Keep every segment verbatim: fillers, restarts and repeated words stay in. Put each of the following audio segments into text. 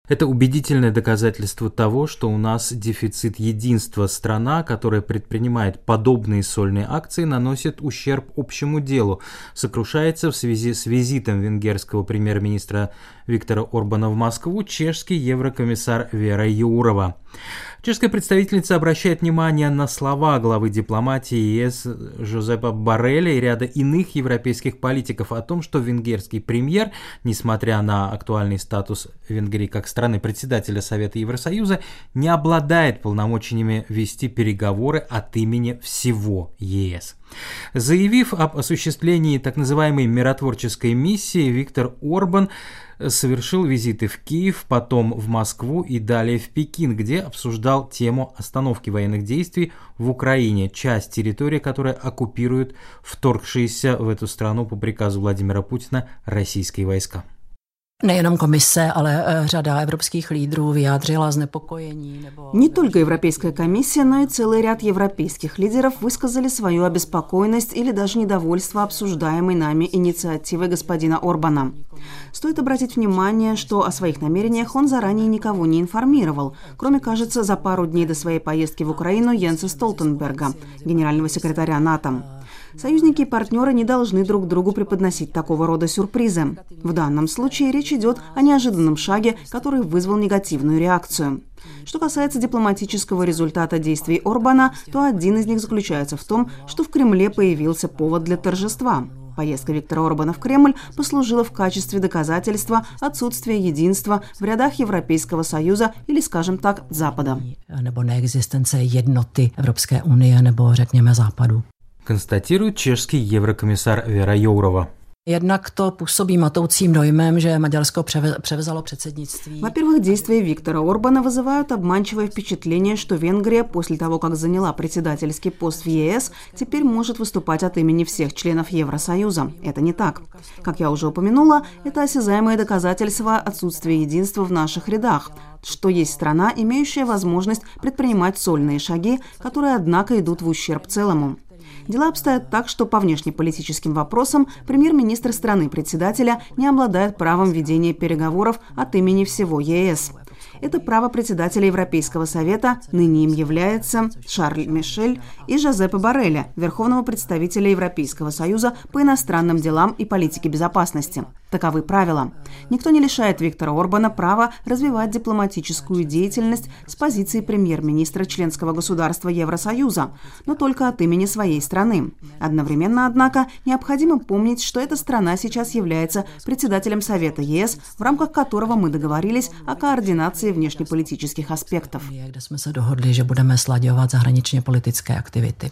Это убедительное доказательство того, что у нас дефицит единства. Страна, которая предпринимает подобные сольные акции, наносит ущерб общему делу, сокрушается в связи с визитом венгерского премьер-министра Виктора Орбана в Москву чешский еврокомиссар Вера Йоурова. Чешская представительница обращает внимание на слова главы дипломатии ЕС Жозепа Борреля и ряда иных европейских политиков о том, что венгерский премьер, несмотря на актуальный статус Венгрии как страны-председателя Совета Евросоюза, не обладает полномочиями вести переговоры от имени всего ЕС. Заявив об осуществлении так называемой миротворческой миссии, Виктор Орбан совершил визиты в Киев, потом в Москву и далее в Пекин, где обсуждал тему остановки военных действий в Украине, часть территории, которая оккупирует вторгшиеся в эту страну по приказу Владимира Путина российские войска. Nejenom komise, ale řada evropských lídrů vyjádřila znepokojení. Не только Европейская комиссия, но и целый ряд европейских лидеров высказали свою обеспокоенность или даже недовольство обсуждаемой нами инициативой господина Орбана. Стоит обратить внимание, что о своих намерениях он заранее никого не информировал, кроме, кажется, за пару дней до своей поездки в Украину Йенса Столтенберга, генерального секретаря НАТО. Союзники и партнеры не должны друг другу преподносить такого рода сюрпризы. В данном случае речь идет о неожиданном шаге, который вызвал негативную реакцию. Что касается дипломатического результата действий Орбана, то один из них заключается в том, что в Кремле появился повод для торжества. Поездка Виктора Орбана в Кремль послужила в качестве доказательства отсутствия единства в рядах Европейского Союза или, скажем так, Запада. Nebo neexistence jednoty Evropské unie nebo řekněme Západu. Констатирует чешский еврокомиссар Вера Йоурова. Jednak to působí matoucím dojmem, že Maďarsko převzalo předsednictví. Во-первых, действия Виктора Орбана вызывают обманчивое впечатление, что Венгрия после того, как заняла председательский пост в ЕС, теперь может выступать от имени всех членов Евросоюза. Это не так. Как я уже упомянула, это осязаемое доказательство отсутствия единства в наших рядах, что есть страна, имеющая возможность предпринимать сольные шаги, которые, однако, идут в ущерб целому. Дела обстоят так, что по внешнеполитическим вопросам премьер-министр страны-председателя не обладает правом ведения переговоров от имени всего ЕС. Это право председателя Европейского совета, ныне им является Шарль Мишель, и Жозепа Борреля, верховного представителя Европейского союза по иностранным делам и политике безопасности. Таковы правила. Никто не лишает Виктора Орбана права развивать дипломатическую деятельность с позиции премьер-министра членского государства Евросоюза, но только от имени своей страны. Одновременно, однако, необходимо помнить, что эта страна сейчас является председателем Совета ЕС, в рамках которого мы договорились о координации внешнеполитических аспектов. Kde jsme se dohodli, že budeme slaďovat zahraničně politické aktivity.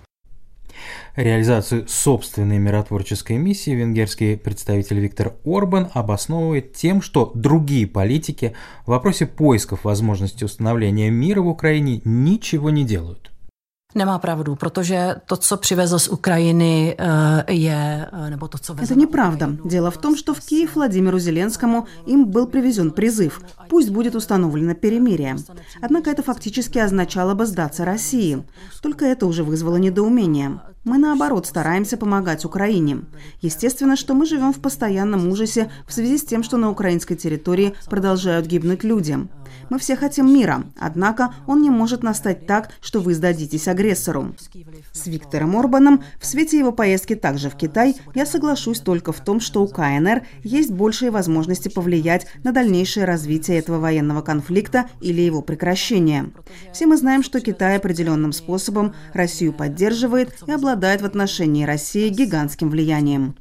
Реализацию собственной миротворческой миссии венгерский представитель Виктор Орбан обосновывает тем, что другие политики в вопросе поисков возможности установления мира в Украине ничего не делают. Nemá pravdu, protože to, co přivezl z Ukrajiny, je, nebo to, co Это неправда. Дело в том, что в Киев Владимиру Зеленскому им был привезен призыв. Пусть будет установлено перемирие. Однако это фактически означало бы сдаться России. Только это уже вызвало недоумение. Мы, наоборот, стараемся помогать Украине. Естественно, что мы живем в постоянном ужасе в связи с тем, что на украинской территории продолжают гибнуть люди. Мы все хотим мира, однако он не может настать так, что вы сдадитесь агрессору. С Виктором Орбаном в свете его поездки также в Китай я соглашусь только в том, что у КНР есть большие возможности повлиять на дальнейшее развитие этого военного конфликта или его прекращение. Все мы знаем, что Китай определенным способом Россию поддерживает и обладает в отношении России гигантским влиянием.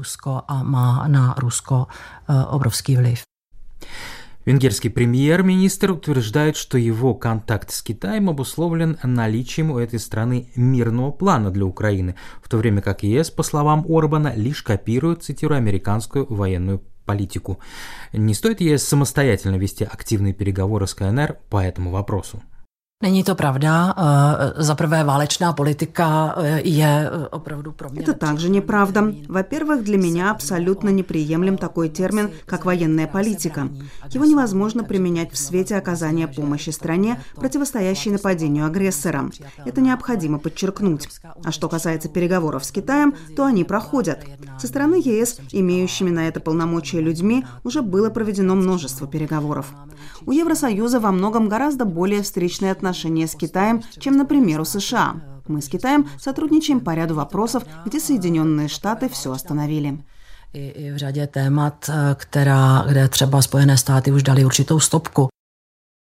Венгерский премьер-министр утверждает, что его контакт с Китаем обусловлен наличием у этой страны мирного плана для Украины, в то время как ЕС, по словам Орбана, лишь копирует, цитирую, американскую военную политику. Не стоит ЕС самостоятельно вести активные переговоры с КНР по этому вопросу? Není to правда. За prvé, válečná политика je opravdu pro mě. Это также неправда. Во-первых, для меня абсолютно неприемлем такой термин, как военная политика. Его невозможно применять в свете оказания помощи стране, противостоящей нападению агрессора. Это необходимо подчеркнуть. А что касается переговоров с Китаем, то они проходят. Со стороны ЕС, имеющими на это полномочия людьми, уже было проведено множество переговоров. У Евросоюза во многом гораздо более встречные отношения с Китаем, чем, например, у США. Мы с Китаем сотрудничаем по ряду вопросов, где Соединенные Штаты все остановили. I v řadě témat, která, kde třeba Spojené státy už dali určitou stopku.